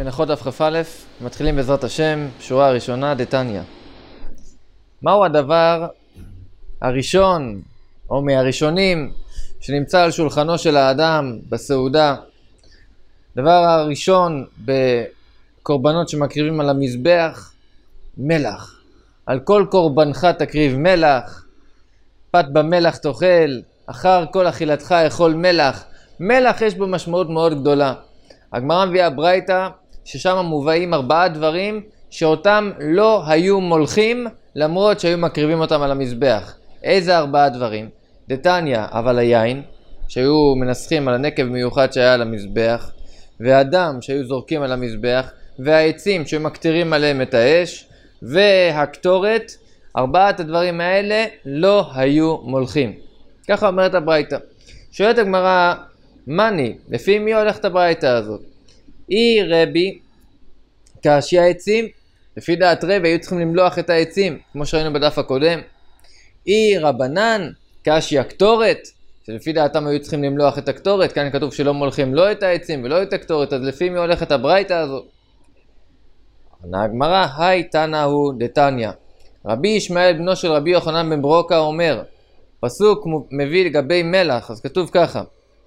מנחות דף כ"א, מתחילים בעזרת השם, שורה הראשונה, דתניא. מהו הדבר הראשון, או מהראשונים, שנמצא על שולחנו של האדם בסעודה? דבר הראשון בקורבנות שמקריבים על המזבח, מלח. על כל קורבנך תקריב מלח, פת במלח תאכל, אחר כל אכילתך אכול מלח. מלח יש בו משמעות מאוד גדולה. הגמרא מביאה ברייתא ששם מובאים 4 דברים שאותם לא היו מולכים למרות שהיו מקריבים אותם על המזבח. איזה 4 דברים? דתניא, אבל היין שהיו מנסחים על הנקב מיוחד שהיה על המזבח, והדם שהיו זורקים על המזבח, והעצים שהיו מקטירים עליהם את האש, והקטורת. 4 הדברים האלה לא היו מולכים. ככה אומרת הברייתא. שואלת הגמרא, מני, לפי מי הולכת הברייתא הזאת? אי רבי קשי העצים, לפי דעת רבי היו צריכים למלוח את העצים, כמו שראינו בדף הקודם. אי רבנן קשי הקטורת, שלפי דעתם היו צריכים למלוח את הקטורת, כאן כתוב שלא מולכים לא את העצים ולא את הקטורת, אז לפי מי הולכת הברייתא הזאת? עונה הגמרא, היי תנא הוא דתניא. רבי ישמעאל בנו של רבי יוחנן בן ברוקה אומר, פסוק מביא לגבי מלח, אז כתוב ככה,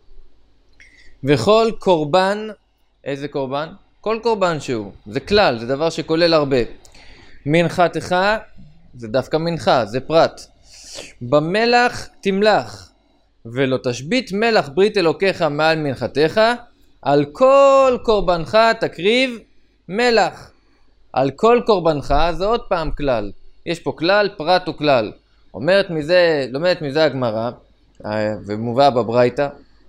וכל קורבן, איזה קורבן? כל קורבן שהוא, זה כלל, זה דבר שכולל הרבה. מנחתך, זה דווקא מנחה, זה פרט. במלח תמלח, ולא תשבית מלח ברית אלוקיך מעל מנחתך, על כל קורבנך תקריב מלח. על כל קורבנך זה עוד פעם כלל. יש פה כלל, פרט וכלל. לומדת מזה הגמרא, ומובא בברייתא.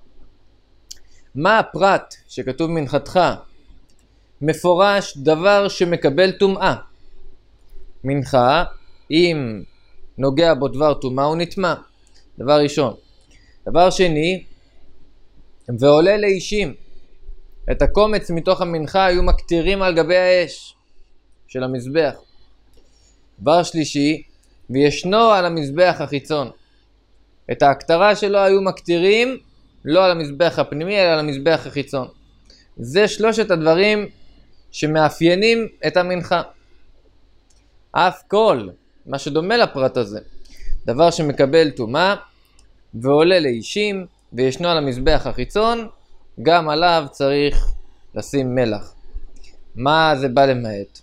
מה הפרט שכתוב מנחתך? מפורש דבר שמקבל טומאה. מנחה, אם נוגע בו דבר טומאה הוא נטמא. דבר ראשון. דבר שני, ועולה לאישים. את הקומץ מתוך המנחה היו מקטירים על גבי האש של המזבח. דבר שלישי, וישנו על המזבח החיצון. את ההקטרה שלו היו מקטירים לא על המזבח הפנימי אלא על המזבח החיצון. זה 3 הדברים שמאפיינים את המנחה. אף כל מה שדומה לפרט הזה, דבר שמקבל טומאה ועולה לאישים וישנו על המזבח החיצון, גם עליו צריך לשים מלח. מה זה בא למעט?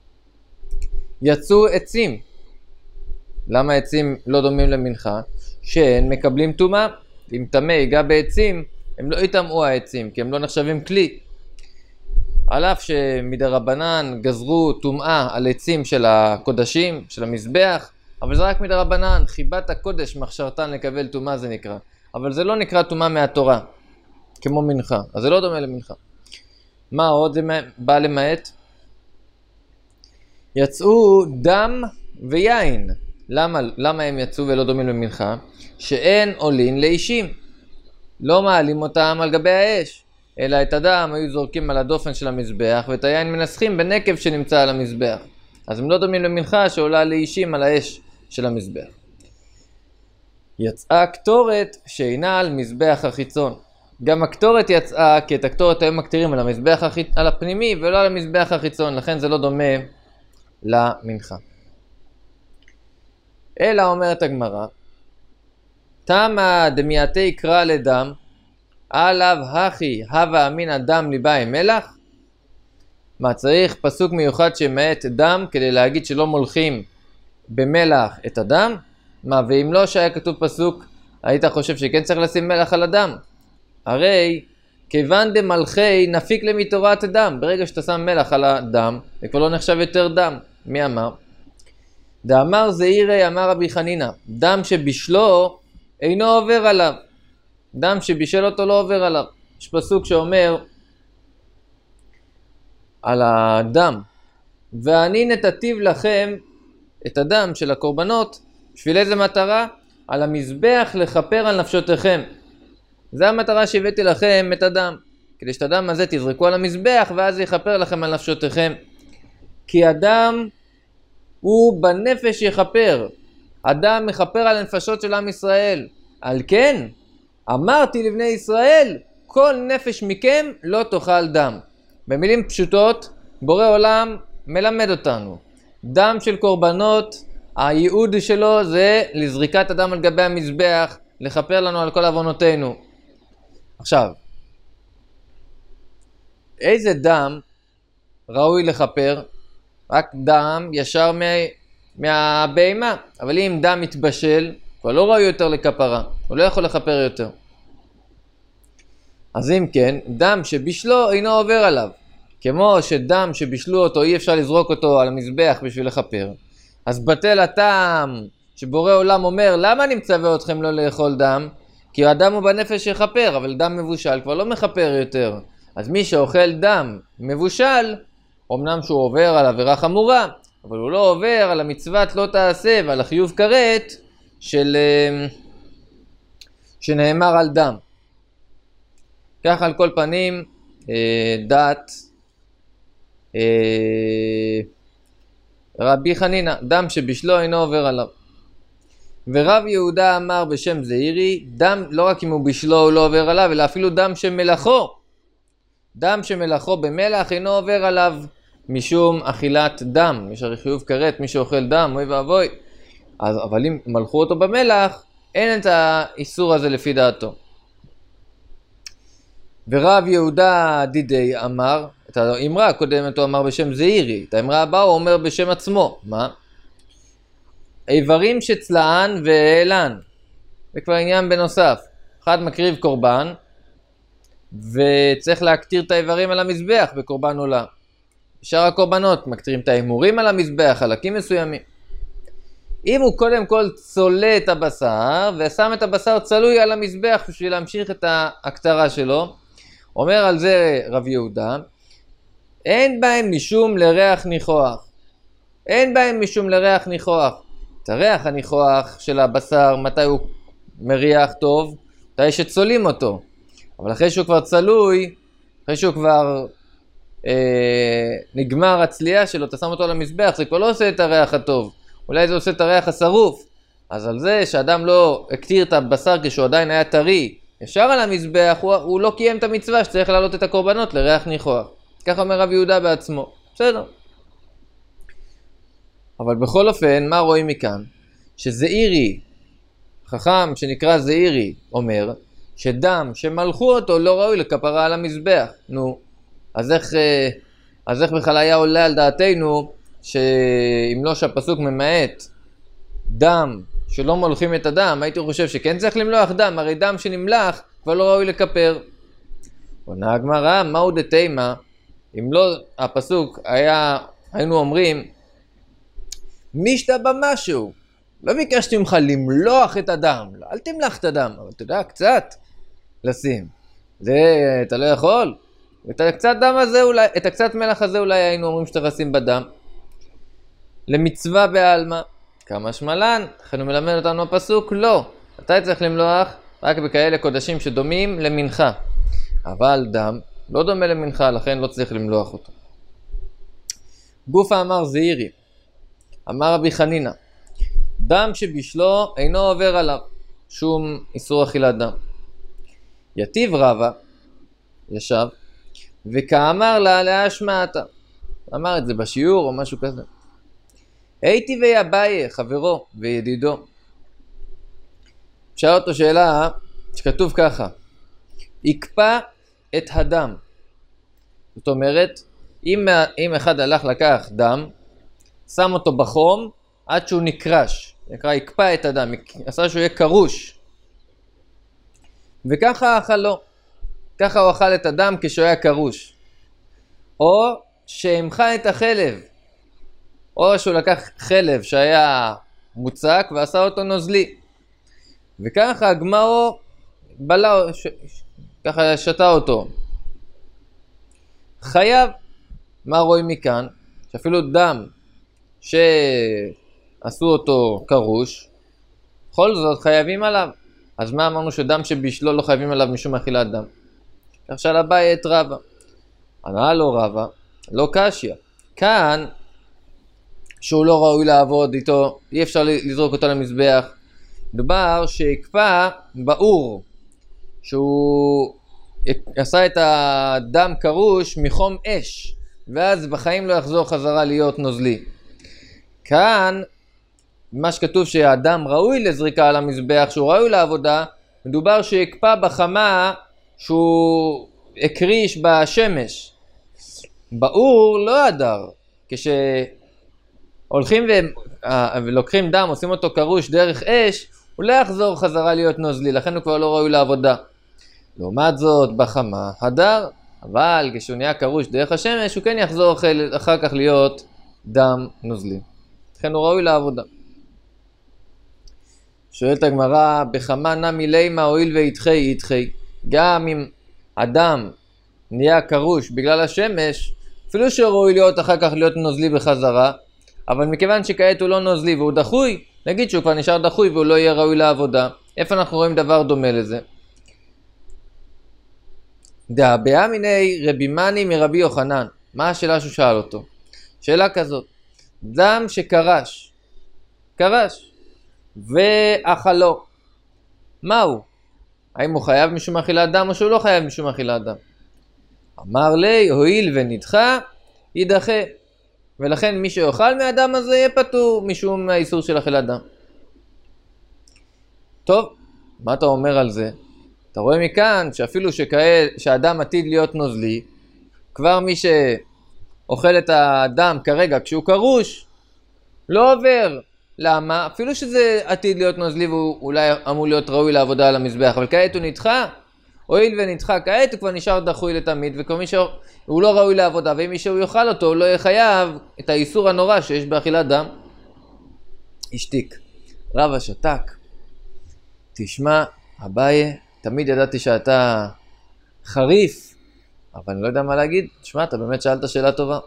יצאו עצים. למה עצים לא דומים למנחה? שהן מקבלים טומאה. אם טמא ייגע בעצים, הם לא יטמאו העצים, כי הם לא נחשבים כלי. על אף שמדרבנן גזרו טומאה על עצים של הקודשים, של המזבח, אבל זה רק מדרבנן, חיבת הקודש מחשרתן לקבל טומאה זה נקרא. אבל זה לא נקרא טומאה מהתורה, כמו מנחה. אז זה לא דומה למנחה. מה עוד זה בא למעט? יצאו דם ויין. למה הם יצאו ולא דומים למנחה? שאין עולין לאישים. לא מעלים אותם על גבי האש, אלא את הדם היו זורקים על הדופן של המזבח, ואת היין מנסחים בנקב שנמצא על המזבח. אז הם לא דומים למנחה שעולה לאישים על האש של המזבח. יצאה הקטורת שאינה על מזבח החיצון. גם הקטורת יצאה, כי את הקטורת היו מקטירים על המזבח על הפנימי ולא על המזבח החיצון, לכן זה לא דומה למנחה. אלא אומרת הגמרא, תמה דמייתי קרא לדם, עליו הכי הווה אמינא דם ליבאי מלח? מה, צריך פסוק מיוחד שמעט דם כדי להגיד שלא מולכים במלח את הדם? מה, ואם לא שהיה כתוב פסוק, היית חושב שכן צריך לשים מלח על הדם? הרי כיוון דמלכי נפיק למתורת דם, ברגע שאתה שם מלח על הדם, זה כבר לא נחשב יותר דם. מי אמר? דאמר זעירי אמר רבי חנינא, דם שבישלו אינו עובר עליו. דם שבישל אותו לא עובר עליו. יש פסוק שאומר על הדם, ואני נתתיו לכם את הדם של הקורבנות, בשביל איזה מטרה? על המזבח לכפר על נפשותיכם. זה המטרה שהבאתי לכם את הדם, כדי שאת הדם הזה תזרקו על המזבח ואז זה יכפר לכם על נפשותיכם. כי הדם הוא בנפש יכפר. אדם מכפר על הנפשות של עם ישראל. על כן, אמרתי לבני ישראל, כל נפש מכם לא תאכל דם. במילים פשוטות, בורא עולם מלמד אותנו. דם של קורבנות, הייעוד שלו זה לזריקת הדם על גבי המזבח, לכפר לנו על כל עוונותינו. עכשיו, איזה דם ראוי לכפר? רק דם ישר מהבהמה. אבל אם דם מתבשל, כבר לא ראוי יותר לכפרה, הוא לא יכול לכפר יותר. אז אם כן, דם שבישלו אינו עובר עליו. כמו שדם שבישלו אותו אי אפשר לזרוק אותו על המזבח בשביל לכפר. אז בטל הטעם שבורא עולם אומר, למה אני מצווה אתכם לא לאכול דם? כי הדם הוא בנפש יכפר, אבל דם מבושל כבר לא מכפר יותר. אז מי שאוכל דם מבושל, אמנם שהוא עובר על עבירה חמורה, אבל הוא לא עובר על המצוות לא תעשה ועל החיוב כרת שנאמר על דם. כך על כל פנים דת רבי חנינא, דם שבשלו אינו עובר עליו. ורב יהודה אמר בשם זעירי, דם לא רק אם הוא בשלו הוא לא עובר עליו, אלא אפילו דם שמלאכו. דם שמלאכו במלח אינו עובר עליו משום אכילת דם. יש הרי חיוב כרת, מי שאוכל דם, אוי ואבוי. אבל אם מלכו אותו במלח, אין את האיסור הזה לפי דעתו. ורב יהודה דידי אמר, את האמרה הקודמת הוא אמר בשם זעירי, את האמרה הבאה הוא אומר בשם עצמו. מה? איברים שצלען ואלן. זה כבר עניין בנוסף. אחד מקריב קורבן, וצריך להקטיר את האיברים על המזבח בקורבן עולה. שאר הקורבנות מקטירים את האימורים על המזבח, חלקים מסוימים. אם הוא קודם כל צולה את הבשר, ושם את הבשר צלוי על המזבח בשביל להמשיך את ההקטרה שלו, אומר על זה רב יהודה, אין בהם משום לריח ניחוח. אין בהם משום לריח ניחוח. את הריח הניחוח של הבשר, מתי הוא מריח טוב? מתי שצולים אותו. אבל אחרי שהוא כבר צלוי, אחרי שהוא כבר נגמר הצלייה שלו, אתה שם אותו על המזבח, זה כבר לא עושה את הריח הטוב. אולי זה עושה את הריח השרוף. אז על זה שאדם לא הקטיר את הבשר כשהוא עדיין היה טרי, ישר על המזבח, הוא לא קיים את המצווה שצריך להעלות את הקורבנות לריח ניחוח. ככה אומר רב יהודה בעצמו. בסדר. אבל בכל אופן, מה רואים מכאן? שזעירי, חכם שנקרא זעירי, אומר שדם שמלכו אותו לא ראוי לכפרה על המזבח. נו, אז איך בכלל היה עולה על דעתנו שאם לא שהפסוק ממעט דם שלא מולכים את הדם, הייתי חושב שכן צריך למלוח דם, הרי דם שנמלח כבר לא ראוי לכפר. עונה הגמרא, מהו דתימה? אם לא הפסוק היינו אומרים, משתבא משהו, לא ביקשתי ממך למלוח את הדם, אל תמלח את הדם, אבל אתה יודע, קצת לשים, זה אתה לא יכול, את הקצת מלח הזה אולי היינו אומרים שאתה לשים בדם. למצווה בעלמא, כמה שמלן, לכן הוא מלמד אותנו הפסוק, לא, אתה צריך למלוח רק בכאלה קודשים שדומים למנחה, אבל דם לא דומה למנחה, לכן לא צריך למלוח אותו. גופה אמר זעירי, אמר רבי חנינא, דם שבשלו אינו עובר עליו שום איסור אכילת דם. יתיב רבא, ישב, וכאמר לה להשמעתה, אמר את זה בשיעור או משהו כזה. הייתי ואביי, חברו וידידו. שאל אותו שאלה שכתוב ככה, יקפא את הדם. זאת אומרת, אם אחד הלך לקח דם, שם אותו בחום עד שהוא נקרש, נקרא יקפא את הדם, עשה שהוא יהיה קרוש. וככה אכלו, ככה הוא אכל את הדם כשהוא היה קרוש. או שהמחה את החלב, או שהוא לקח חלב שהיה מוצק ועשה אותו נוזלי. וככה הגמרו בלה, ככה שתה אותו. חייב, מה רואים מכאן? שאפילו דם שעשו אותו קרוש, בכל זאת חייבים עליו. אז מה אמרנו שדם שבשלו לא חייבים עליו משום אכילת דם? כך שאל אביי את רבא. ענה לו רבא, לא קשיא. כאן, שהוא לא ראוי לעבוד איתו, אי אפשר לזרוק אותו למזבח. מדובר שיקפא באור, שהוא עשה את הדם קרוש מחום אש, ואז בחיים לא יחזור חזרה להיות נוזלי. כאן, מה שכתוב שהאדם ראוי לזריקה על המזבח, שהוא ראוי לעבודה, מדובר שיקפא בחמה שהוא הקריש בשמש. באור לא הדר. כשהולכים ולוקחים דם, עושים אותו קרוש דרך אש, הוא לא יחזור חזרה להיות נוזלי, לכן הוא כבר לא ראוי לעבודה. לעומת זאת, בחמה הדר, אבל כשהוא נהיה קרוש דרך השמש, הוא כן יחזור אחר כך להיות דם נוזלי. לכן הוא ראוי לעבודה. שואלת הגמרא, בחמה נמי לימה הואיל וידחי ידחי. גם אם אדם נהיה קרוש בגלל השמש, אפילו שראוי להיות אחר כך להיות נוזלי בחזרה, אבל מכיוון שכעת הוא לא נוזלי והוא דחוי, נגיד שהוא כבר נשאר דחוי והוא לא יהיה ראוי לעבודה. איפה אנחנו רואים דבר דומה לזה? דאביה מיני רבי מני מרבי יוחנן. מה השאלה שהוא שאל אותו? שאלה כזאת, דם שקרש ואכלו, מהו? האם הוא חייב משום אכילת דם או שהוא לא חייב משום אכילת דם? אמר לי, הואיל ונדחה, יידחה. ולכן מי שיאכל מהדם הזה יהיה פטור משום האיסור של אכילת דם. טוב, מה אתה אומר על זה? אתה רואה מכאן שאפילו שהאדם עתיד להיות נוזלי, כבר מי שאוכל את הדם כרגע כשהוא קרוש, לא עובר. למה? אפילו שזה עתיד להיות נוזלי והוא אולי אמור להיות ראוי לעבודה על המזבח, אבל כעת הוא נדחה. הואיל ונדחה כעת הוא כבר נשאר דחוי לתמיד, וכבר הוא לא ראוי לעבודה, ואם מישהו יאכל אותו הוא לא יהיה חייב את האיסור הנורא שיש באכילת דם. השתיק. רבא שתק. תשמע, אביי, תמיד ידעתי שאתה חריף, אבל אני לא יודע מה להגיד. תשמע, אתה באמת שאלת שאלה טובה.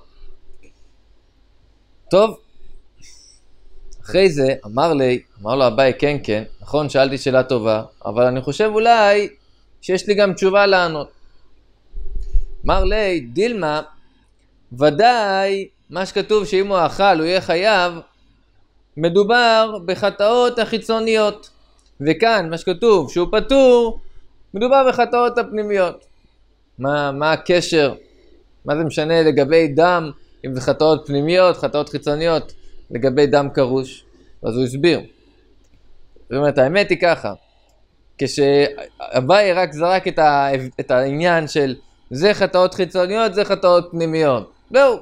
טוב, אחרי זה אמר לו אביי, כן, נכון, שאלתי שאלה טובה, אבל אני חושב אולי שיש לי גם תשובה לענות. אמר לי, דילמה, ודאי מה שכתוב שאם הוא אכל הוא יהיה חייב, מדובר בחטאות החיצוניות. וכאן מה שכתוב שהוא פטור, מדובר בחטאות הפנימיות. מה הקשר? מה זה משנה לגבי דם, אם זה חטאות פנימיות, חטאות חיצוניות, לגבי דם קרוש? אז הוא הסביר. זאת אומרת, האמת היא ככה, כשאביי רק זרק את העניין של זה חטאות חיצוניות, זה חטאות פנימיות. זהו.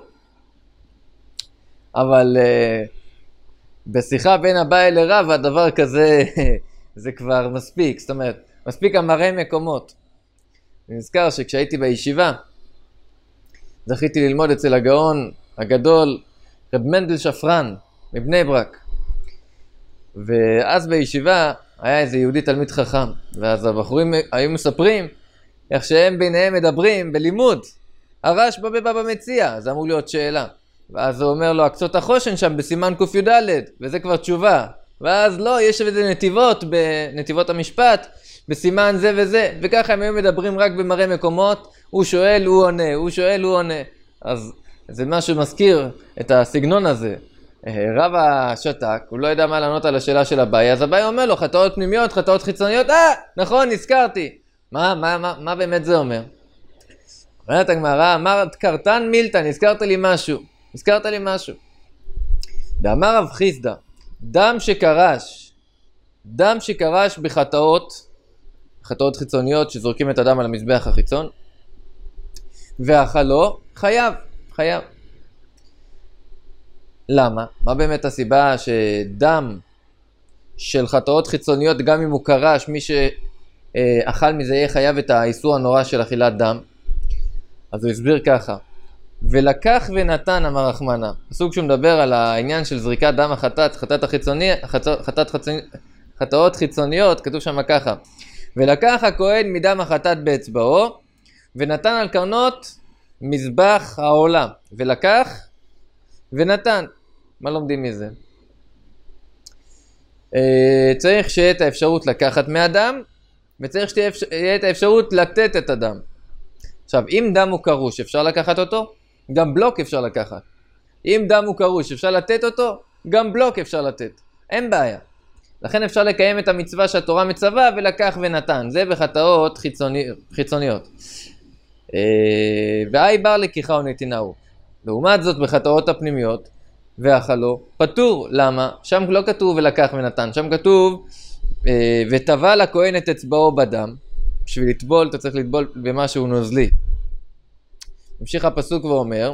אבל בשיחה בין אביי לרב, הדבר כזה זה כבר מספיק. זאת אומרת, מספיק המראה מקומות. אני נזכר שכשהייתי בישיבה, זכיתי ללמוד אצל הגאון הגדול, רב מנדל שפרן, מבני ברק. ואז בישיבה היה איזה יהודי תלמיד חכם, ואז הבחורים היו מספרים איך שהם ביניהם מדברים בלימוד. הרש בבא במציע, אז אמור להיות שאלה. ואז הוא אומר לו, הקצות החושן שם בסימן ק"ד, וזה כבר תשובה. ואז לא, יש איזה נתיבות, בנתיבות המשפט, בסימן זה וזה, וככה הם היו מדברים רק במראה מקומות, הוא שואל, הוא עונה, הוא שואל, הוא עונה. אז זה משהו מזכיר את הסגנון הזה. רב השתק, הוא לא ידע מה לענות על השאלה של אביי, אז אביי אומר לו, חטאות פנימיות, חטאות חיצוניות, נכון, נזכרתי. מה באמת זה אומר? אומרת הגמרא, אמרת קרתן מילתא, נזכרת לי משהו. ואמר רב חיסדא, דם שקרש בחטאות חיצוניות שזורקים את הדם על המזבח החיצון, ואכלו חייב. למה? מה באמת הסיבה שדם של חטאות חיצוניות, גם אם הוא קרש, מי שאכל מזה יהיה חייב את האיסור הנורא של אכילת דם? אז הוא הסביר ככה, ולקח ונתן, אמר רחמנה. הסוג שהוא מדבר על העניין של זריקת דם חטאות חיצוניות, כתוב שם ככה, ולקח הכהן מדם החטאת באצבעו, ונתן על קרנות מזבח העולם. ולקח ונתן. מה לומדים מזה? צריך שיהיה את האפשרות לקחת מהדם, וצריך שיהיה את האפשרות לתת את הדם. עכשיו, אם דם הוא קרוש, אפשר לקחת אותו? גם בלוק אפשר לקחת. אם דם הוא קרוש, אפשר לתת אותו? גם בלוק אפשר לתת. אין בעיה. לכן אפשר לקיים את המצווה שהתורה מצווה ולקח ונתן. זה בחטאות חיצוניות. ואי בר לקיחה ונתינהו. לעומת זאת בחטאות הפנימיות ואכלו פטור. למה? שם לא כתוב ולקח ונתן, שם כתוב וטבל הכהן את אצבעו בדם. בשביל לטבול אתה צריך לטבול במשהו נוזלי. ממשיך הפסוק ואומר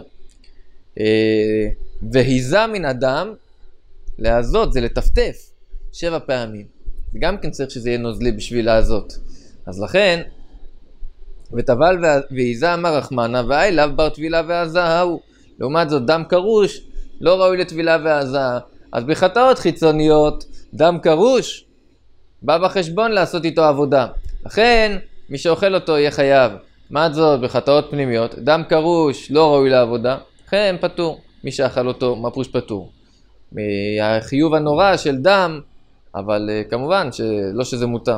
והיזה מן הדם, להזות זה לטפטף 7 פעמים. גם כן צריך שזה יהיה נוזלי בשביל להזות. אז לכן וטבל והיזה אמר רחמנה ואי לאו בר טבילה והזהו. לעומת זאת דם קרוש לא ראוי לטבילה והזעה. אז בחטאות חיצוניות דם קרוש בא בחשבון לעשות איתו עבודה, לכן מי שאוכל אותו יהיה חייב. מה זאת בחטאות פנימיות? דם קרוש לא ראוי לעבודה, לכן פטור. מי שאכל אותו מפרוש פטור מהחיוב הנורא של דם, אבל כמובן שלא שזה מותר.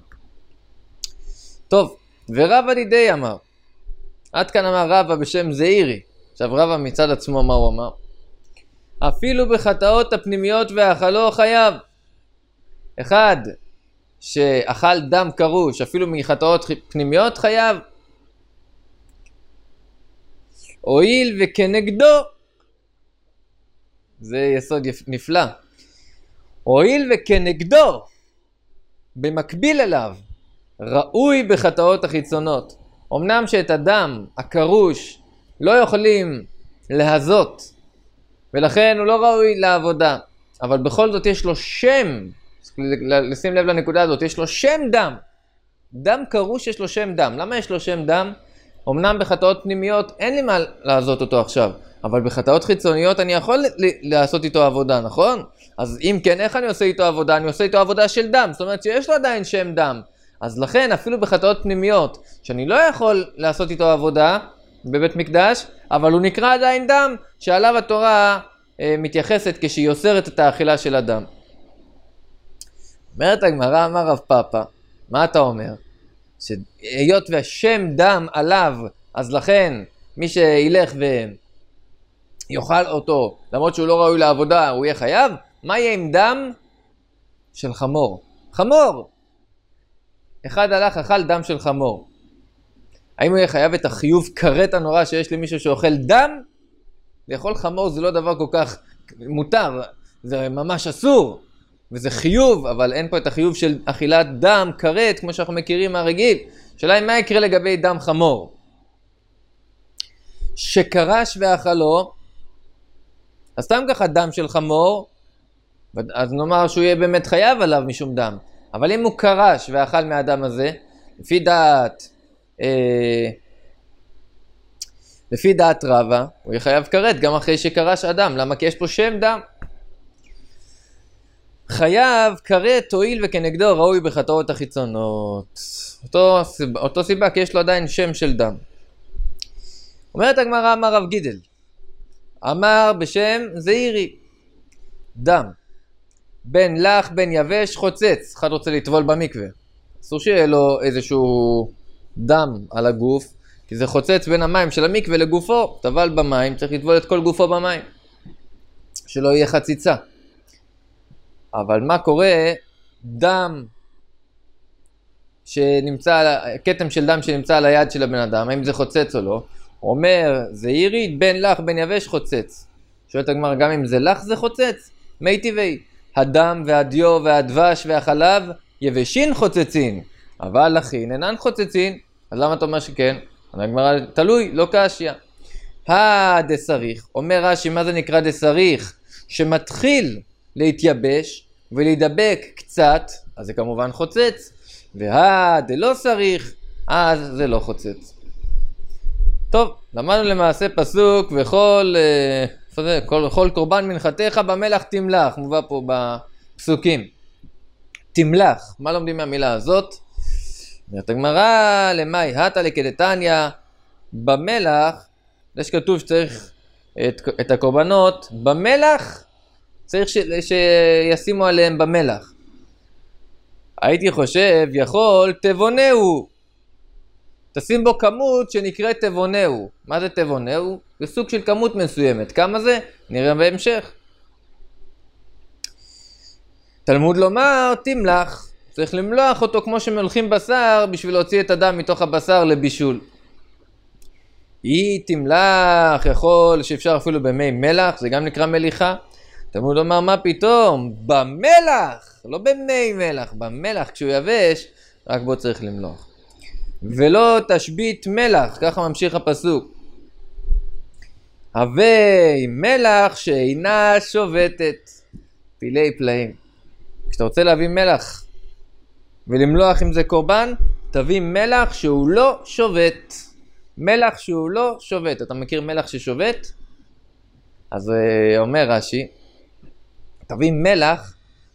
טוב, ורבא דידי אמר, עד כאן אמר רבא בשם זעירי. עכשיו רבא מצד עצמו מה הוא אמר? אפילו בחטאות הפנימיות ואכלו חייב. אחד שאכל דם קרוש אפילו מחטאות פנימיות חייב. הואיל וכנגדו, זה יסוד נפלא, הואיל וכנגדו במקביל אליו ראוי בחטאות החיצונות. אמנם שאת הדם הקרוש לא יכולים להזות ולכן הוא לא ראוי לעבודה, אבל בכל זאת יש לו שם. לשים לב לנקודה הזאת, יש לו שם דם. דם קרוש יש לו שם דם. למה יש לו שם דם? אמנם בחטאות פנימיות אין לי מה לעשות אותו עכשיו, אבל בחטאות חיצוניות אני יכול לעשות איתו עבודה, נכון? אז אם כן, איך אני עושה איתו עבודה? אני עושה איתו עבודה של דם, זאת אומרת שיש לו עדיין שם דם. אז לכן אפילו בחטאות פנימיות שאני לא יכול לעשות איתו עבודה בבית מקדש, אבל הוא נקרא עדיין דם שעליו התורה מתייחסת כשהיא אוסרת את האכילה של הדם. אומרת הגמרא, אמר רב פאפא, מה אתה אומר? שהיות והשם דם עליו, אז לכן מי שילך ויאכל אותו למרות שהוא לא ראוי לעבודה הוא יהיה חייב? מה יהיה עם דם של חמור? חמור! אחד הלך אכל דם של חמור, האם הוא יהיה חייב את החיוב כרת הנורא שיש למישהו שאוכל דם? לאכול חמור זה לא דבר כל כך מותר, זה ממש אסור וזה חיוב, אבל אין פה את החיוב של אכילת דם כרת כמו שאנחנו מכירים מהרגיל. שאלה מה יקרה לגבי דם חמור שקרש ואכלו, אז סתם ככה דם של חמור, אז נאמר שהוא יהיה באמת חייב עליו משום דם. אבל אם הוא קרש ואכל מהדם הזה, לפי דעת רבא, הוא יהיה חייב כרת גם אחרי שקרש אדם. למה? כי יש פה שם דם. חייב כרת הואיל וכנגדו ראוי בחטאות החיצונות. אותו סיבה, כי יש לו עדיין שם של דם. אומרת הגמרא, אמר רב גידל, אמר בשם זעירי, דם בין לח בין יבש חוצץ. אחד רוצה לטבול במקווה, אסור שיהיה לו איזשהו דם על הגוף, כי זה חוצץ בין המים של המקווה לגופו. טבל במים, צריך לטבול את כל גופו במים, שלא יהיה חציצה. אבל מה קורה? דם שנמצא, כתם של דם שנמצא על היד של הבן אדם, האם זה חוצץ או לא? אומר זעירי בין לח בין יבש חוצץ. שואלת הגמרא, גם אם זה לח זה חוצץ? מי טבעי, הדם והדיו והדבש והחלב יבשין חוצצין, אבל לחין אינן חוצצין. אז למה אתה אומר שכן? הגמרא, תלוי, לא קשיא. דסריך, אומר רש"י, מה זה נקרא דסריך? שמתחיל להתייבש ולהידבק קצת, אז זה כמובן חוצץ. דלא סריך, אז זה לא חוצץ. טוב, למדנו למעשה פסוק וכל קורבן מנחתך במלח תמלח, מובא פה בפסוקים. תמלח, מה לומדים מהמילה הזאת? אומרת הגמרא, למאי הטה לקדתניא, במלח, יש כתוב שצריך את הקורבנות במלח, צריך שישימו עליהם במלח. הייתי חושב, יכול תבונהו, תשים בו כמות שנקראת תבונהו. מה זה תבונהו? זה סוג של כמות מסוימת. כמה זה? נראה בהמשך. תלמוד לומר תמלח, צריך למלוח אותו כמו שמלחים בשר בשביל להוציא את הדם מתוך הבשר לבישול. היא תמלח, יכול שאפשר אפילו במי מלח, זה גם נקרא מליחה. תלמוד לומר מה פתאום? במלח, לא במי מלח, במלח כשהוא יבש, רק בו צריך למלוח. ולא תשבית מלח, ככה ממשיך הפסוק. הווי מלח שאינה שובתת, פילי פלאים. כשאתה רוצה להביא מלח ולמלוח עם זה קורבן, תביא מלח שהוא לא שובת. מלח שהוא לא שובת. אתה מכיר מלח ששובת? אז אומר רש"י, תביא מלח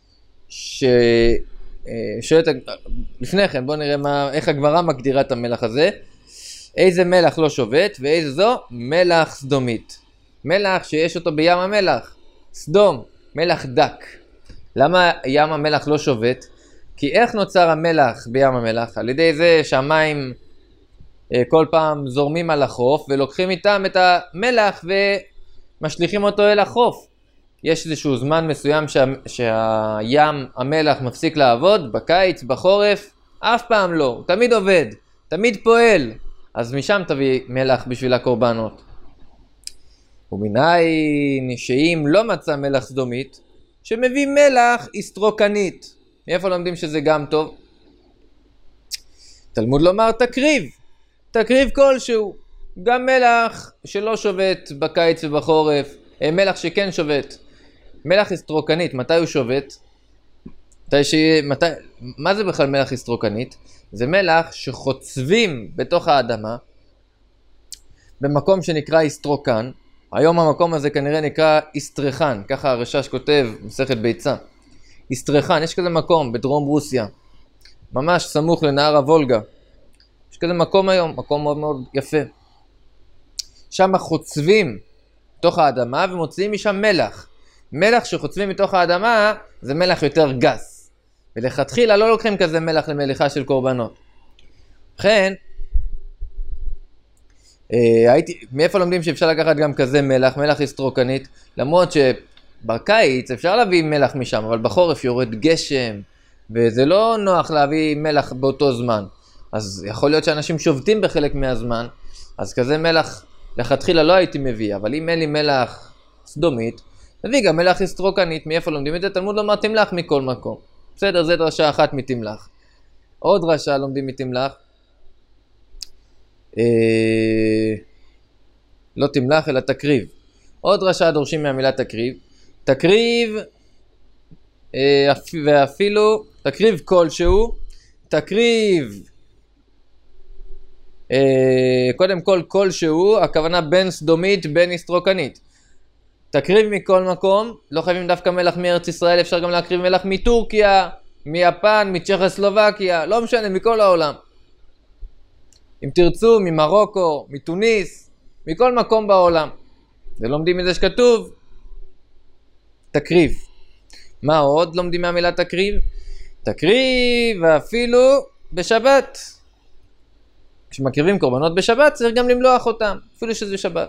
שואלת, לפני כן בוא נראה איך הגמרא מגדירה את המלח הזה. איזה מלח לא שובת ואיזה זו? מלח סדומית. מלח שיש אותו בים המלח, סדום, מלח דק. למה ים המלח לא שובת? כי איך נוצר המלח בים המלח? על ידי זה שהמים כל פעם זורמים על החוף ולוקחים איתם את המלח ומשליכים אותו אל החוף. יש איזשהו זמן מסוים שהים המלח מפסיק לעבוד, בקיץ, בחורף, אף פעם לא, הוא תמיד עובד, תמיד פועל. אז משם תביא מלח בשביל הקורבנות. ומנין שאם לא מצא מלח סדומית, שמביא מלח אסטרוקנית. מאיפה לומדים שזה גם טוב? תלמוד לומר תקריב, תקריב כלשהו. גם מלח שלא שובת בקיץ ובחורף, מלח שכן שובת. מלח אסטרוקנית, מתי הוא שובת? מה זה בכלל מלח אסטרוקנית? זה מלח שחוצבים בתוך האדמה במקום שנקרא אסטרוקן. היום המקום הזה כנראה נקרא אסטרחן, ככה הרש"ש כותב מסכת ביצה. אסטרחן, יש כזה מקום בדרום רוסיה, ממש סמוך לנהר הוולגה. יש כזה מקום היום, מקום מאוד מאוד יפה. שם חוצבים תוך האדמה ומוציאים משם מלח. מלח שחוצבים מתוך האדמה זה מלח יותר גס. ולכתחילה לא לוקחים כזה מלח למליחה של קורבנות. לכן, מאיפה לומדים שאפשר לקחת גם כזה מלח, מלח אסטרוקנית? למרות שבקיץ אפשר להביא מלח משם, אבל בחורף יורד גשם, וזה לא נוח להביא מלח באותו זמן. אז יכול להיות שאנשים שובתים בחלק מהזמן, אז כזה מלח לכתחילה לא הייתי מביא, אבל אם אין לי מלח סדומית, נביא גם מלח אסטרוקנית. מאיפה לומדים את זה? תלמוד לומר תמלח מכל מקום. בסדר, זה דרשה אחת מתמלח. עוד דרשה לומדים מתמלח. לא תמלח אלא תקריב. עוד דרשה דורשים מהמילה תקריב. תקריב ואפילו תקריב כלשהו. תקריב קודם כל כלשהו, הכוונה בין סדומית בין אסטרוקנית. תקריב מכל מקום, לא חייבים דווקא מלח מארץ ישראל, אפשר גם להקריב מלח מטורקיה, מיפן, מצ'כוסלובקיה, לא משנה, מכל העולם. אם תרצו, ממרוקו, מתוניס, מכל מקום בעולם. זה לומדים מזה שכתוב תקריב. מה עוד לומדים מהמילה תקריב? תקריב ואפילו בשבת. כשמקריבים קורבנות בשבת צריך גם למלוח אותם, אפילו שזה שבת.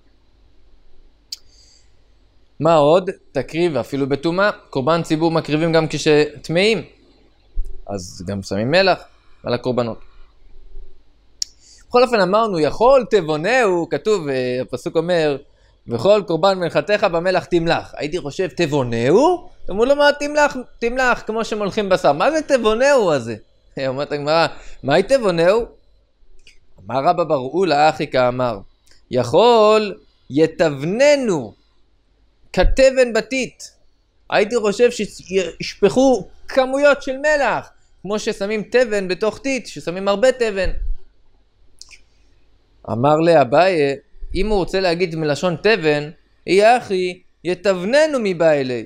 מה עוד? תקריב ואפילו בטומאה. קורבן ציבור מקריבים גם כשטמאים, אז גם שמים מלח על הקורבנות. בכל אופן אמרנו, יכול תבונהו, כתוב, הפסוק אומר, וכל קורבן מנחתך במלח תמלח. הייתי חושב תבונהו? תאמרו לו מה תמלח, כמו שמולחים בשר. מה זה תבונהו הזה? אומרת הגמרא, מה היא תבונהו? אמר רבא בר אולה אחי כאמר, יכול יתבננו כתבן בתית. הייתי חושב שישפכו כמויות של מלח, כמו ששמים תבן בתוך תית, ששמים הרבה תבן. אמר לאביי, אם הוא רוצה להגיד מלשון תבן, אי אחי יתבננו מבא אלי.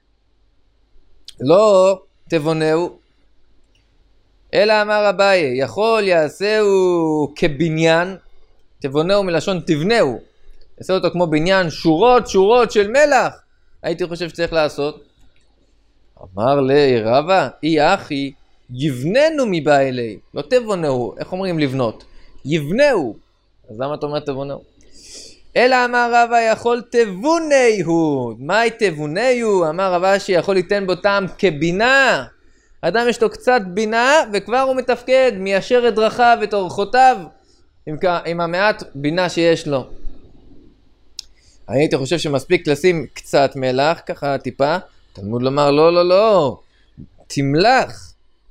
לא תבונהו, אלא אמר אביי, יכול יעשהו כבניין. תבונהו מלשון תבנהו, יעשה אותו כמו בניין, שורות של מלח. הייתי חושב שצריך לעשות. אמר לי רבא, אי אחי יבננו מבא אלי. לא תבונהו, איך אומרים לבנות? יבנהו. אז למה אתה אומר תבונהו? אלא אמר רבא יכול תבוני הוא. מהי תבוני הוא? אמר רבא שיכול ליתן בו טעם כבינה. אדם יש לו קצת בינה וכבר הוא מתפקד, מיישר את דרכיו ואת אורחותיו עם המעט בינה שיש לו. אני הייתי חושב שמספיק לשים קצת מלח, ככה טיפה. תלמוד לומר לא לא לא, תמלח,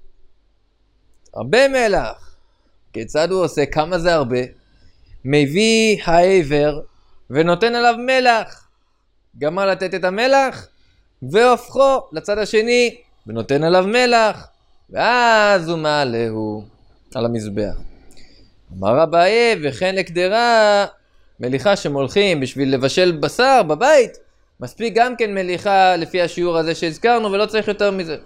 הרבה מלח. כיצד הוא עושה? כמה זה הרבה? מביא העבר ונותן עליו מלח, גמר לתת את המלח והופכו לצד השני ונותן עליו מלח, ואז הוא מעלהו על המזבח. אמר אביי וכן לקדרה, מליחה שמולכים בשביל לבשל בשר בבית, מספיק גם כן מליחה לפי השיעור הזה שהזכרנו ולא צריך יותר מזה.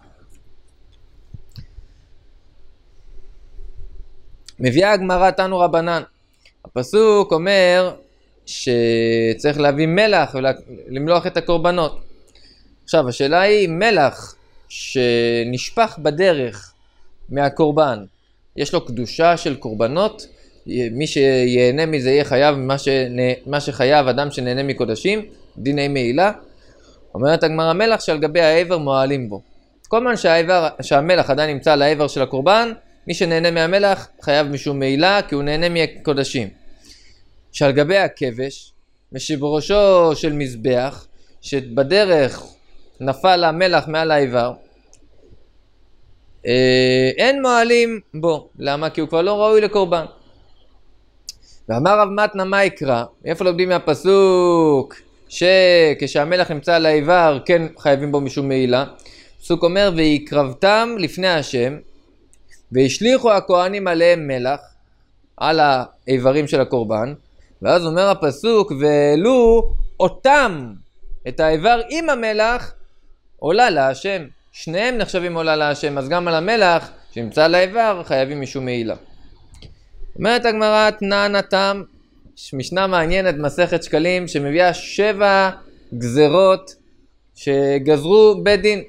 מביאה הגמרא תנו רבנן, הפסוק אומר שצריך להביא מלח ולמלוח את הקורבנות. עכשיו השאלה היא, מלח שנשפך בדרך מהקורבן, יש לו קדושה של קורבנות? מי שיהנה מזה יהיה חייב מה שחייב אדם שנהנה מקודשים, דיני מעילה. אומרת הגמרא, מלח שעל גבי העבר מועלים בו. כל זמן שהמלח עדיין נמצא על העבר של הקורבן, מי שנהנה מהמלח חייב משום מעילה, כי הוא נהנה מקודשים. שעל גבי הכבש, ושבראשו של מזבח, שבדרך נפל המלח מעל העבר, אין מועלים בו. למה? כי הוא כבר לא ראוי לקורבן. ואמר רב מתנה מה יקרא? איפה לומדים מהפסוק שכשהמלח נמצא על העבר כן חייבים בו משום מעילה? הפסוק אומר ויקרבתם לפני השם והשליחו הכהנים עליהם מלח על האיברים של הקורבן, ואז אומר הפסוק והעלו אותם, את האיבר עם המלח, עולה להשם. שניהם נחשבים עולה להשם, אז גם על המלח שנמצא על האיבר חייבים משום מעילה. אומרת הגמרא תנן התם, משנה מעניינת מסכת שקלים שמביאה 7 גזרות שגזרו בית דין.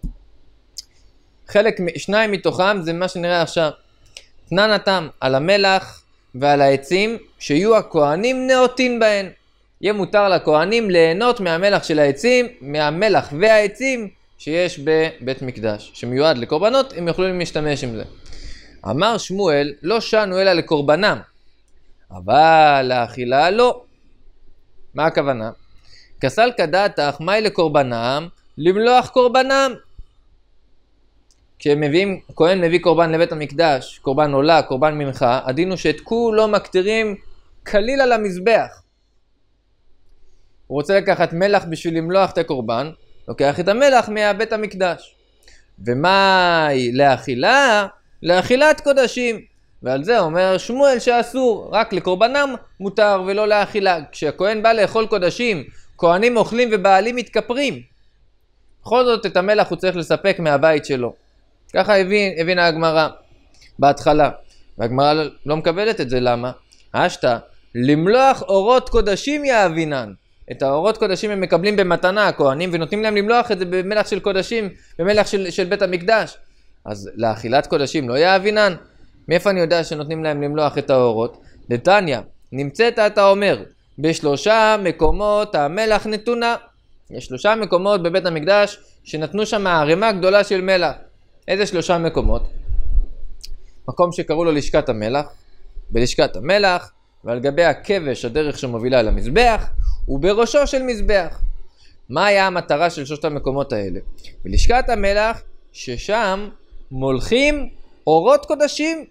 שניים מתוכם זה מה שנראה עכשיו. תנן התם על המלח ועל העצים שיהיו הכהנים נאותים בהן. יהיה מותר לכהנים ליהנות מהמלח של העצים, מהמלח והעצים שיש בבית מקדש שמיועד לקורבנות, הם יכולים להשתמש עם זה. אמר שמואל לא שנו אלא לקורבנם, אבל לאכילה לא. מה הכוונה? כסל כדתך מהי לקורבנם? למלוח קורבנם. כשמביאים, כהן מביא קורבן לבית המקדש, קורבן עולה, קורבן מנחה, הדין הוא שאת כולו מקטירים כליל על המזבח. הוא רוצה לקחת מלח בשביל למלוח את הקורבן, לוקח את המלח מהבית המקדש. ומה לאכילה? לאכילת קודשים. ועל זה אומר שמואל שאסור, רק לקורבנם מותר ולא לאכילה. כשהכהן בא לאכול קודשים, כהנים אוכלים ובעלים מתכפרים. בכל זאת את המלח הוא צריך לספק מהבית שלו. ככה הבינה הגמרא בהתחלה. והגמרא לא מקבלת את זה, למה? אשתא, למלוח אורות קודשים יאבינן. את האורות קודשים הם מקבלים במתנה הכהנים, ונותנים להם למלוח את זה במלח של קודשים, במלח של בית המקדש. אז לאכילת קודשים לא יאבינן? מאיפה אני יודע שנותנים להם למלוח את האורות? דתניא, נמצאת אתה אומר, ב3 מקומות המלח נתונה. יש 3 מקומות בבית המקדש שנתנו שם ערימה גדולה של מלח. איזה 3 מקומות? מקום שקראו לו לשכת המלח, בלשכת המלח, ועל גבי הכבש הדרך שמובילה למזבח, ובראשו של מזבח. מה היה המטרה של 3 המקומות האלה? בלשכת המלח, ששם מולכים אורות קודשים.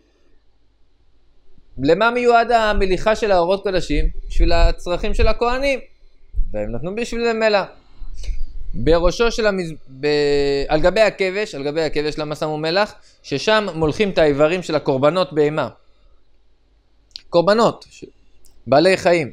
למה מיועד המליחה של האורות קודשים? בשביל הצרכים של הכהנים, והם נתנו בשביל זה מלח. בראשו של על גבי הכבש למה שמו מלח? ששם מולכים את האיברים של הקורבנות בהמה. קורבנות, בעלי חיים.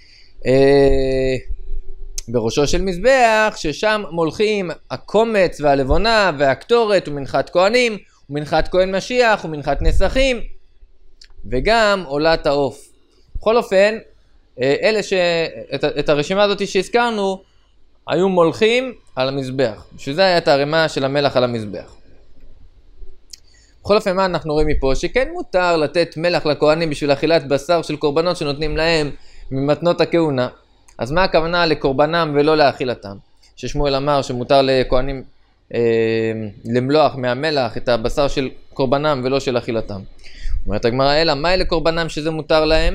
בראשו של מזבח, ששם מולכים הקומץ והלבונה והקטורת ומנחת כהנים, ומנחת כהן משיח ומנחת נסכים, וגם עולת העוף. בכל אופן, אלה את הרשימה הזאת שהזכרנו, היו מולכים על המזבח. בשביל זה היה את הערימה של המלח על המזבח. בכל אופן, מה אנחנו רואים מפה? שכן מותר לתת מלח לכהנים בשביל אכילת בשר של קורבנות שנותנים להם ממתנות הכהונה. אז מה הכוונה לקורבנם ולא לאכילתם? ששמואל אמר שמותר לכהנים למלוח מהמלח את הבשר של קורבנם ולא של אכילתם. אומרת הגמרא, אלא מה אלה קורבנם שזה מותר להם?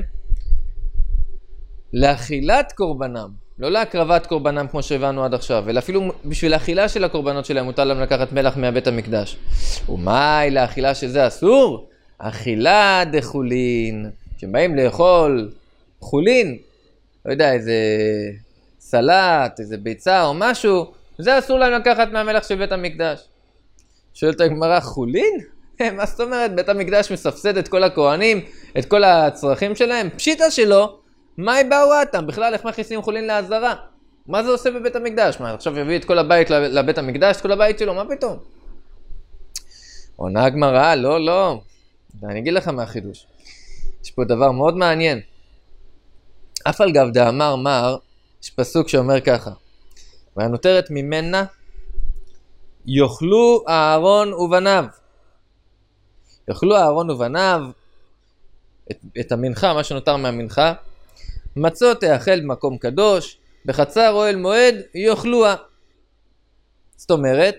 לאכילת קורבנם, לא להקרבת קורבנם כמו שהבנו עד עכשיו, אלא אפילו בשביל האכילה של הקורבנות שלהם מותר להם לקחת מלח מהבית המקדש. ומאי לאכילה שזה אסור? אכילה דחולין, שבאים לאכול חולין, לא יודע, איזה סלט, איזה ביצה או משהו, זה אסור להם לקחת מהמלח של בית המקדש. שואלת הגמרא, חולין? מה זאת אומרת? בית המקדש מספסד את כל הכהנים, את כל הצרכים שלהם? פשיטה שלו, מה באו אתם? בכלל איך מכניסים חולין לעזרה? מה זה עושה בבית המקדש? מה, עכשיו יביא את כל הבית לבית המקדש, את כל הבית שלו, מה פתאום? עונה הגמרא, לא. אני אגיד לך מה החידוש. יש פה דבר מאוד מעניין. אף על גב דאמר מר, יש פסוק שאומר ככה, והנותרת ממנה יאכלו אהרון ובניו. יאכלו אהרון ובניו את המנחה, מה שנותר מהמנחה, מצות תאכל במקום קדוש, בחצר אוהל מועד יאכלוה. זאת אומרת,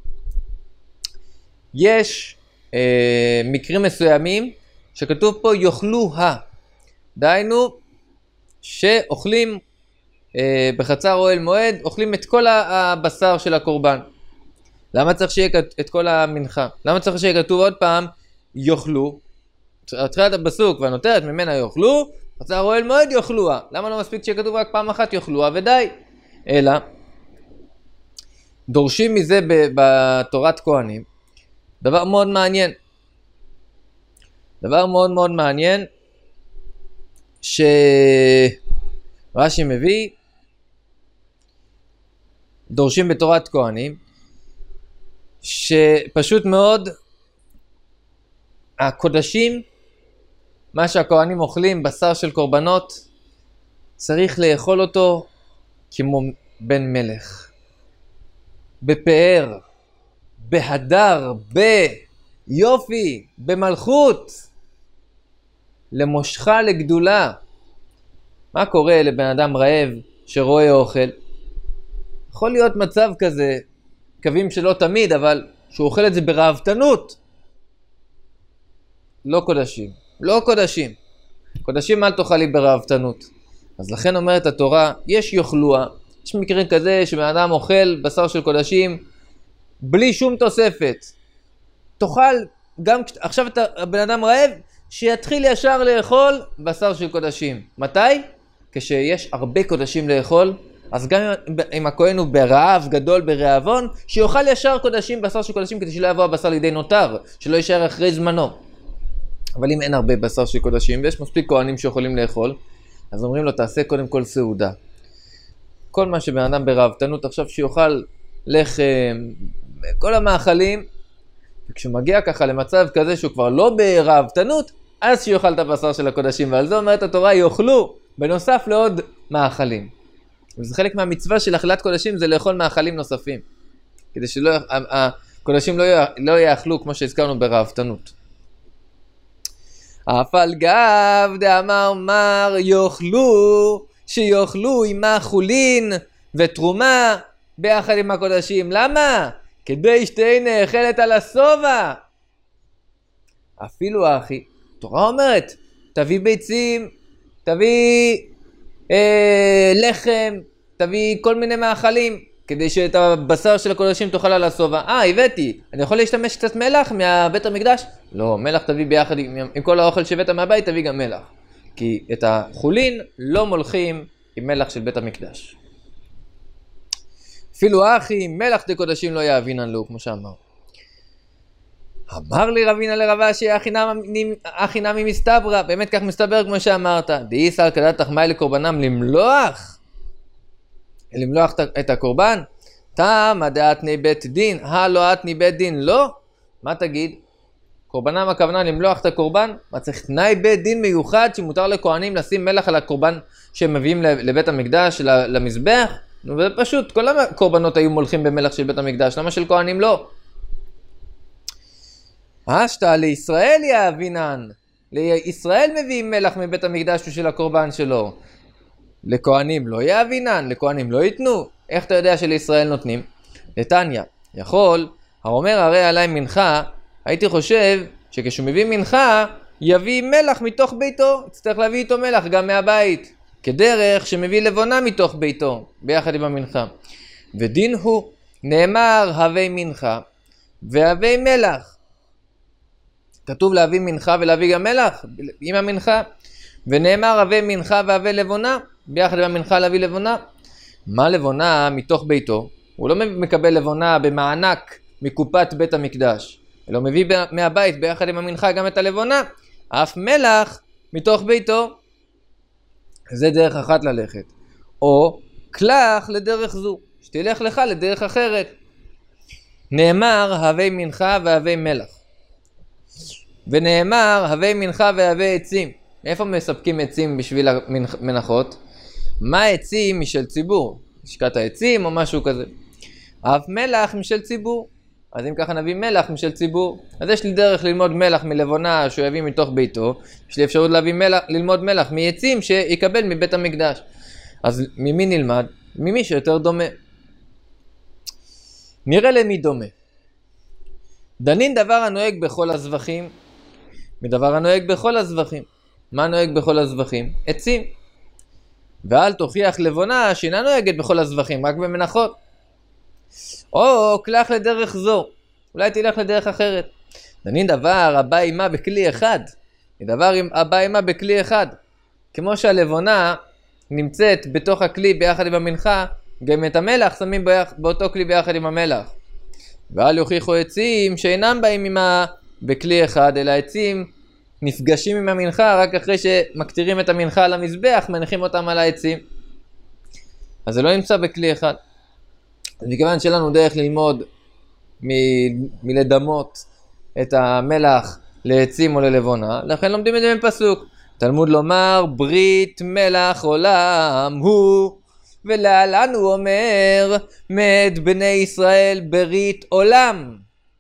יש מקרים מסוימים שכתוב פה יאכלוה. דהיינו שאוכלים בחצר אוהל מועד, אוכלים את כל הבשר של הקורבן. למה צריך שיהיה את כל המנחה? למה צריך שיהיה כתוב עוד פעם יאכלו? התחילת הפסוק והנותרת ממנה יאכלו, בחצר אוהל מועד יאכלוה. למה לא מספיק שיהיה כתוב רק פעם אחת יאכלוה ודי? אלא דורשים מזה בתורת כהנים דבר מאוד מעניין. דבר מאוד מאוד מעניין שרש"י מביא, דורשים בתורת כהנים שפשוט מאוד הקודשים, מה שהכהנים אוכלים, בשר של קורבנות, צריך לאכול אותו כמו בן מלך, בפאר, בהדר, ביופי, במלכות, למושכה לגדולה. מה קורה לבן אדם רעב שרואה אוכל? יכול להיות מצב כזה, קווים שלא תמיד, אבל שהוא אוכל את זה ברעבתנות. לא קודשים, לא קודשים. קודשים אל תאכלי ברעבתנות. אז לכן אומרת התורה, יש יאכלוה. יש מקרים כזה שבן אדם אוכל בשר של קודשים בלי שום תוספת. תאכל, גם עכשיו אתה בן אדם רעב, שיתחיל ישר לאכול בשר של קודשים. מתי? כשיש הרבה קודשים לאכול, אז גם אם הכהן הוא ברעב גדול, ברעבון, שיאכל ישר קודשים, בשר של קודשים, כדי שלא יבוא הבשר לידי נותר, שלא יישאר אחרי זמנו. אבל אם אין הרבה בשר של קודשים, ויש מספיק כהנים שיכולים לאכול, אז אומרים לו, תעשה קודם כל סעודה. כל מה שבן אדם ברעבתנות עכשיו שיאכל לחם, כל המאכלים, וכשמגיע ככה למצב כזה שהוא כבר לא ברעבתנות, אז שיאכל את הבשר של הקודשים, ועל זה אומרת התורה, יאכלו, בנוסף לעוד מאכלים. וזה חלק מהמצווה של אכילת קודשים, זה לאכול מאכלים נוספים, כדי שהקודשים לא יאכלו כמו שהזכרנו ברעבתנות. אף על גב דאמר מר יאכלו, שיאכלו עמה חולין ותרומה ביחד עם הקודשים. למה? כדי שתהיה נאכלת על השובע. אפילו אחי, תורה אומרת, תביא ביצים, תביא לחם, תביא כל מיני מאכלים, כדי שאת הבשר של הקודשים תאכל על השובע. הבאתי, אני יכול להשתמש קצת מלח מהבית המקדש? לא, מלח תביא ביחד עם כל האוכל שהבאת מהבית, תביא גם מלח. כי את החולין לא מולכים עם מלח של בית המקדש. אפילו אחי, מלח דקודשים לא יאבינן לו, כמו שאמר. אמר לי רבינה לרבה שאחי נמי מסתברא, באמת כך מסתבר כמו שאמרת. דאיסא כדת תחמאי לקורבנם למלוח את הקורבן. תמה דאתני בית דין, לא אתני בית דין, לא. מה תגיד? קורבנם הכוונה למלוח את הקורבן? מה צריך תנאי בית דין מיוחד שמותר לכהנים לשים מלח על הקורבן שהם מביאים לבית המקדש, למזבח? וזה פשוט, כל הקורבנות היו מולכים במלח של בית המקדש, למה של כהנים לא? אשתא לישראל יאבינן, לישראל מביאים מלח מבית המקדש של הקורבן שלו. לכהנים לא יאבינן, לכהנים לא ייתנו. איך אתה יודע שלישראל נותנים? דתניא, יכול, האומר הרי עליי מנחה, הייתי חושב שכשהוא מביא מנחה, יביא מלח מתוך ביתו, יצטרך להביא איתו מלח גם מהבית, כדרך שמביא לבונה מתוך ביתו, ביחד עם המנחה. ודין הוא, נאמר הווי מנחה והווי מלח. כתוב להביא מנחה ולהביא גם מלח עם המנחה, ונאמר הווי מנחה והווי לבונה, ביחד עם המנחה להביא לבונה. מה לבונה מתוך ביתו? הוא לא מקבל לבונה במענק מקופת בית המקדש, אלא מביא מהבית ביחד עם המנחה גם את הלבונה, אף מלח מתוך ביתו. זה דרך אחת ללכת. או כלך לדרך זו, שתלך לך לדרך אחרת. נאמר הווי מנחה והווי מלח, ונאמר הווי מנחה והווי עצים. איפה מספקים עצים בשביל המנחות? מה עצים משל ציבור? לשכת העצים או משהו כזה. אף מלח משל ציבור. אז אם ככה נביא מלח משל ציבור, אז יש לי דרך ללמוד מלח מלבונה שהוא יביא מתוך ביתו, יש לי אפשרות ללמוד מלח מעצים שיקבל מבית המקדש. אז ממי נלמד? ממי שיותר דומה. נראה למי דומה. דנין דבר הנוהג בכל הזבחים, מדבר הנוהג בכל הזבחים. מה נוהג בכל הזבחים? עצים. ואל תוכיח לבונה שאינה נוהגת בכל הזבחים, רק במנחות. או כלך לדרך זו, אולי תלך לדרך אחרת. דנין דבר הבא עמה בכלי אחד, דבר הבא עמה בכלי אחד. כמו שהלבונה נמצאת בתוך הכלי ביחד עם המנחה, גם את המלח שמים באותו כלי ביחד עם המלח. ואל יוכיחו עצים שאינם באים עמה בכלי אחד, אלא עצים נפגשים עם המנחה רק אחרי שמקטירים את המנחה על המזבח, מניחים אותם על העצים. אז זה לא נמצא בכלי אחד. אז מכיוון שלנו דרך ללמוד מלדמות את המלח לעצים או ללבונה, לכן לומדים את זה מפסוק. תלמוד לומר ברית מלח עולם הוא, ולהלן הוא אומר מת בני ישראל ברית עולם.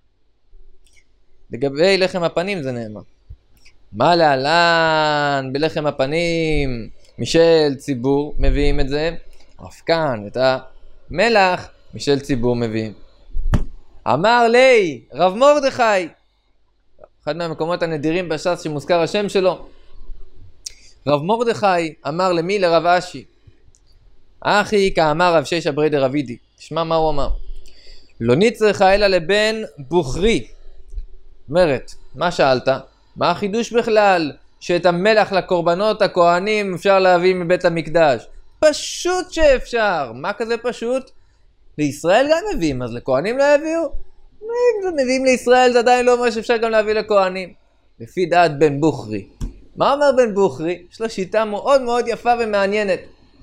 לגבי לחם הפנים זה נאמר. מה להלן בלחם הפנים משל ציבור מביאים את זה? אף כאן את המלח משל ציבור מביאים. אמר לי רב מרדכי, אחד מהמקומות הנדירים בש"ס שמוזכר השם שלו, רב מרדכי אמר למי? לרב אשי. אחי כאמר רב שישא ברי דרבידי. תשמע מה הוא אמר. לא נצרכה אלא לבן בוכרי. אומרת, מה שאלת? מה החידוש בכלל שאת המלח לקורבנות הכהנים אפשר להביא מבית המקדש? פשוט שאפשר. מה כזה פשוט? לישראל גם מביאים, אז לכהנים לא יביאו? אם מביאים לישראל זה עדיין לא אומר שאפשר גם להביא לכהנים. לפי דעת בן בוכרי. מה אומר בן בוכרי? יש לו שיטה מאוד מאוד יפה ומעניינת.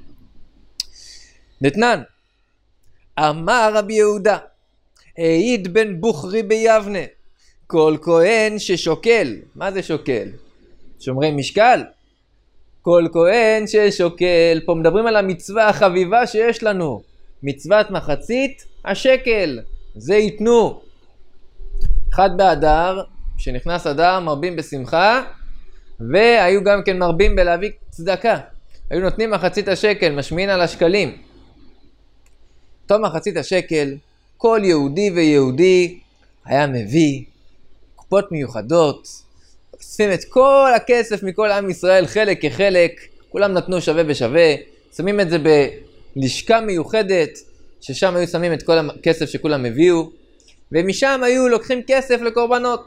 נתנן, אמר רבי יהודה, העיד בן בוכרי ביבנה, כל כהן ששוקל, מה זה שוקל? שומרי משקל? כל כהן ששוקל, פה מדברים על המצווה החביבה שיש לנו, מצוות מחצית השקל, זה ייתנו. אחד באדר, שנכנס אדר מרבים בשמחה, והיו גם כן מרבים בלהביא צדקה. היו נותנים מחצית השקל, משמיעין על השקלים. טוב מחצית השקל, כל יהודי ויהודי היה מביא קופות מיוחדות, אוספים את כל הכסף מכל עם ישראל חלק כחלק, כולם נתנו שווה בשווה, שמים את זה בלשכה מיוחדת, ששם היו שמים את כל הכסף שכולם הביאו, ומשם היו לוקחים כסף לקורבנות.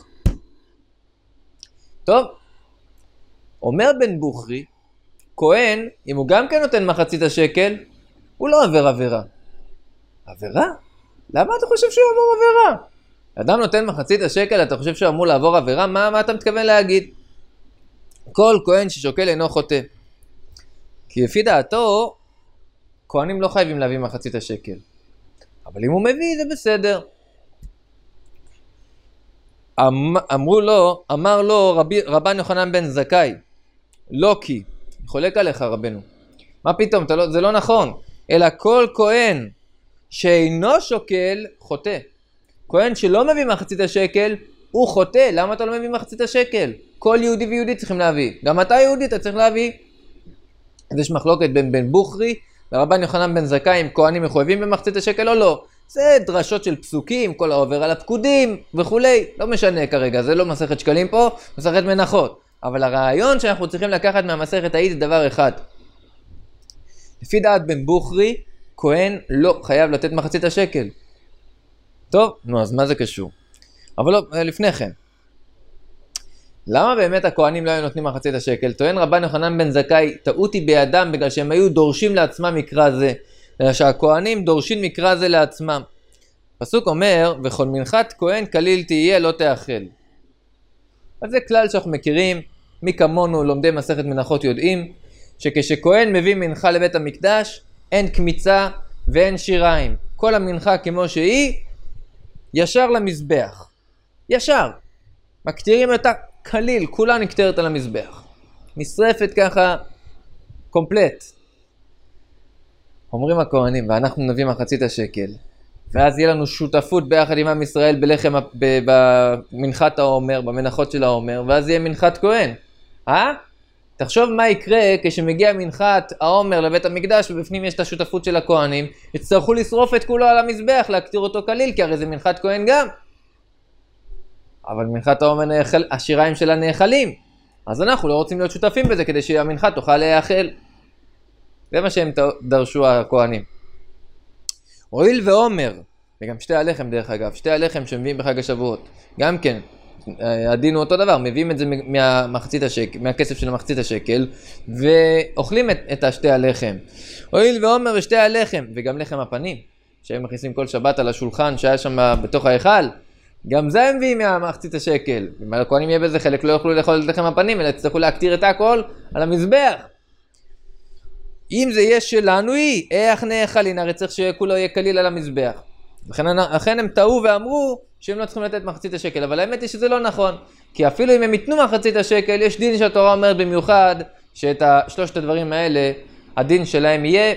טוב, אומר בן בוכרי, כהן, אם הוא גם כן נותן מחצית השקל, הוא לא עבר עבירה. עבירה? למה אתה חושב שהוא יעבור עבירה? אדם נותן מחצית השקל, אתה חושב שהוא אמור לעבור עבירה? מה אתה מתכוון להגיד? כל כהן ששוקל אינו חוטא. כי לפי דעתו, כהנים לא חייבים להביא מחצית השקל. אבל אם הוא מביא, זה בסדר. אמר לו רבן יוחנן בן זכאי, לא כי, חולק עליך רבנו. מה פתאום? זה לא נכון. אלא כל כהן שאינו שוקל, חוטא. כהן שלא מביא מחצית השקל, הוא חוטא. למה אתה לא מביא מחצית השקל? כל יהודי ויהודי צריכים להביא. גם אתה יהודי, אתה צריך להביא. אז יש מחלוקת בין בן בוכרי לרבן יוחנן בן זכאי אם כהנים מחויבים במחצית השקל או לא. זה דרשות של פסוקים, כל העובר על הפקודים וכולי, לא משנה כרגע, זה לא מסכת שקלים פה, מסכת מנחות. אבל הרעיון שאנחנו צריכים לקחת מהמסכת ההיא זה דבר אחד. לפי דעת בן בוכרי, כהן לא חייב לתת מחצית השקל. טוב, נו אז מה זה קשור? אבל לא, לפני כן. למה באמת הכהנים לא היו נותנים מחצית השקל? טוען רבן יוחנן בן זכאי, טעות היא בידם בגלל שהם היו דורשים לעצמם מקרא זה. אלא שהכהנים דורשים מקרא זה לעצמם. פסוק אומר, וכל מנחת כהן כליל תהיה לא תאכל. אז זה כלל שאנחנו מכירים, מי כמונו לומדי מסכת מנחות יודעים, שכשכהן מביא מנחה לבית המקדש, אין קמיצה ואין שיריים. כל המנחה כמו שהיא, ישר למזבח. ישר. מקטירים אותה כליל, כולה נקטרת על המזבח. נשרפת ככה, קומפלט. אומרים הכהנים, ואנחנו נביא מחצית השקל. ואז יהיה לנו שותפות ביחד עם עם ישראל בלחם, במנחת העומר, במנחות של העומר, ואז יהיה מנחת כהן. תחשוב מה יקרה כשמגיע מנחת העומר לבית המקדש, ובפנים יש את השותפות של הכהנים, יצטרכו לשרוף את כולו על המזבח, להקטיר אותו כליל, כי הרי זה מנחת כהן גם. אבל מנחת העומר השיריים שלה נאכלים. אז אנחנו לא רוצים להיות שותפים בזה, כדי שהמנחה תוכל להאכל. זה מה שהם דרשו הכהנים. הואיל ועומר, וגם שתי הלחם דרך אגב, שתי הלחם שמביאים בחג השבועות, גם כן, הדין הוא אותו דבר, מביאים את זה מהכסף של מחצית השקל, ואוכלים את השתי הלחם. הואיל ועומר ושתי הלחם, וגם לחם הפנים, שהם מכניסים כל שבת על השולחן שהיה שם בתוך ההיכל, גם זה הם מביאים מהמחצית השקל. אם הכהנים יהיה בזה חלק, לא יוכלו לאכול את לחם הפנים, אלא יצטרכו להקטיר את הכל על המזבח. אם זה יהיה שלנו היא, איך נאכלין, הרי צריך שכולו יהיה כליל על המזבח. לכן הם טעו ואמרו שהם לא צריכים לתת מחצית השקל, אבל האמת היא שזה לא נכון. כי אפילו אם הם ייתנו מחצית השקל, יש דין שהתורה אומרת במיוחד, שאת שלושת הדברים האלה, הדין שלהם יהיה,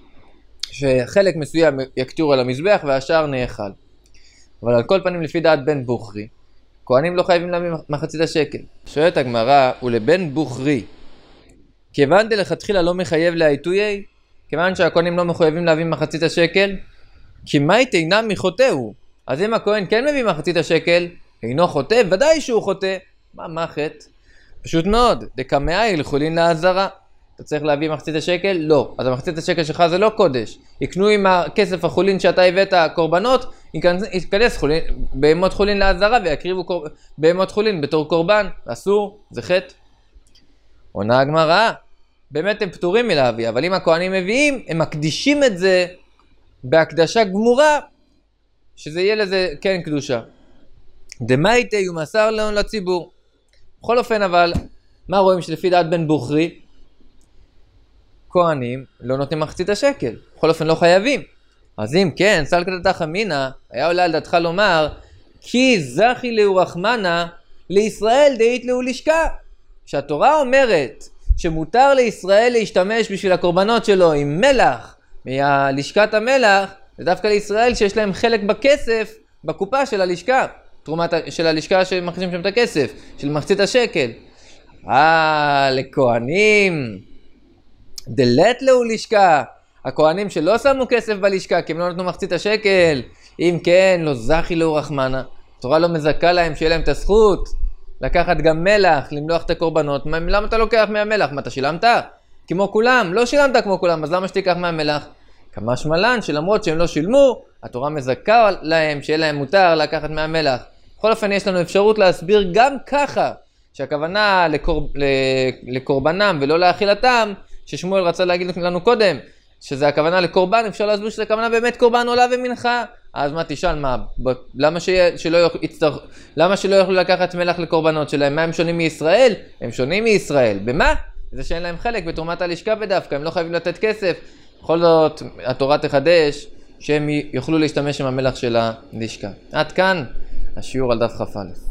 שחלק מסוים יקטירו על המזבח והשאר נאכל. אבל על כל פנים לפי דעת בן בוכרי, כהנים לא חייבים להביא מחצית השקל. שואלת הגמרא, ולבן בוכרי, כיוון דלכתחילה לא מחייב לעיתויי, כיוון שהכהנים לא מחויבים להביא מחצית השקל, כי מה תינה מחוטאו? אז אם הכהן כן מביא מחצית השקל, אינו חוטא, ודאי שהוא חוטא. מה חטא? פשוט מאוד, דקמאי יכולים לעזרה. אתה צריך להביא מחצית השקל? לא. אז המחצית השקל שלך זה לא קודש. יקנו עם הכסף החולין שאתה הבאת קורבנות, ייכנס בהמות חולין לעזרה ויקריבו בהמות חולין בתור קורבן. אסור, זה חטא. עונה הגמרא, באמת הם פטורים מלהביא, אבל אם הכהנים מביאים, הם מקדישים את זה בהקדשה גמורה, שזה יהיה לזה כן קדושה. דמייטי ומסר להון לציבור. בכל אופן אבל, מה רואים שלפי דעת בן בוכרי? כהנים לא נותנים מחצית השקל, בכל אופן לא חייבים. אז אם כן, סלקתא חמינא, היה עולה על דעתך לומר, כי זכי לאו רחמנא, לישראל דאית לאו לשכה. שהתורה אומרת שמותר לישראל להשתמש בשביל הקורבנות שלו עם מלח, מהלשכת המלח, זה דווקא לישראל שיש להם חלק בכסף, בקופה של הלשכה, תרומת של הלשכה שמכניסים שם את הכסף, של מחצית השקל. לכהנים, דלת לאו לשכה, הכהנים שלא שמו כסף בלשכה, כי הם לא נתנו מחצית השקל, אם כן, לא זכי לאו רחמנא, התורה לא מזכה להם שיהיה להם את הזכות, לקחת גם מלח, למלוח את הקורבנות. למה אתה לוקח מהמלח? מה, אתה שילמת? כמו כולם, לא שילמת כמו כולם, אז למה שתיקח מהמלח? כמשמע לן שלמרות שהם לא שילמו, התורה מזכה להם שיהיה להם מותר לקחת מהמלח. בכל אופן יש לנו אפשרות להסביר גם ככה, שהכוונה לקורבנם ולא לאכילתם, ששמואל רצה להגיד לנו קודם, שזה הכוונה לקורבן, אפשר להסביר שזה הכוונה באמת קורבן עולה ומנחה. אז מה תשאל, למה שלא יוכלו לקחת מלח לקורבנות שלהם? מה הם שונים מישראל? הם שונים מישראל. במה? זה שאין להם חלק בתרומת הלשכה בדווקא, הם לא חייבים לתת כסף. בכל זאת, התורה תחדש שהם יוכלו להשתמש עם המלח של הלשכה. עד כאן השיעור על דף כ"א.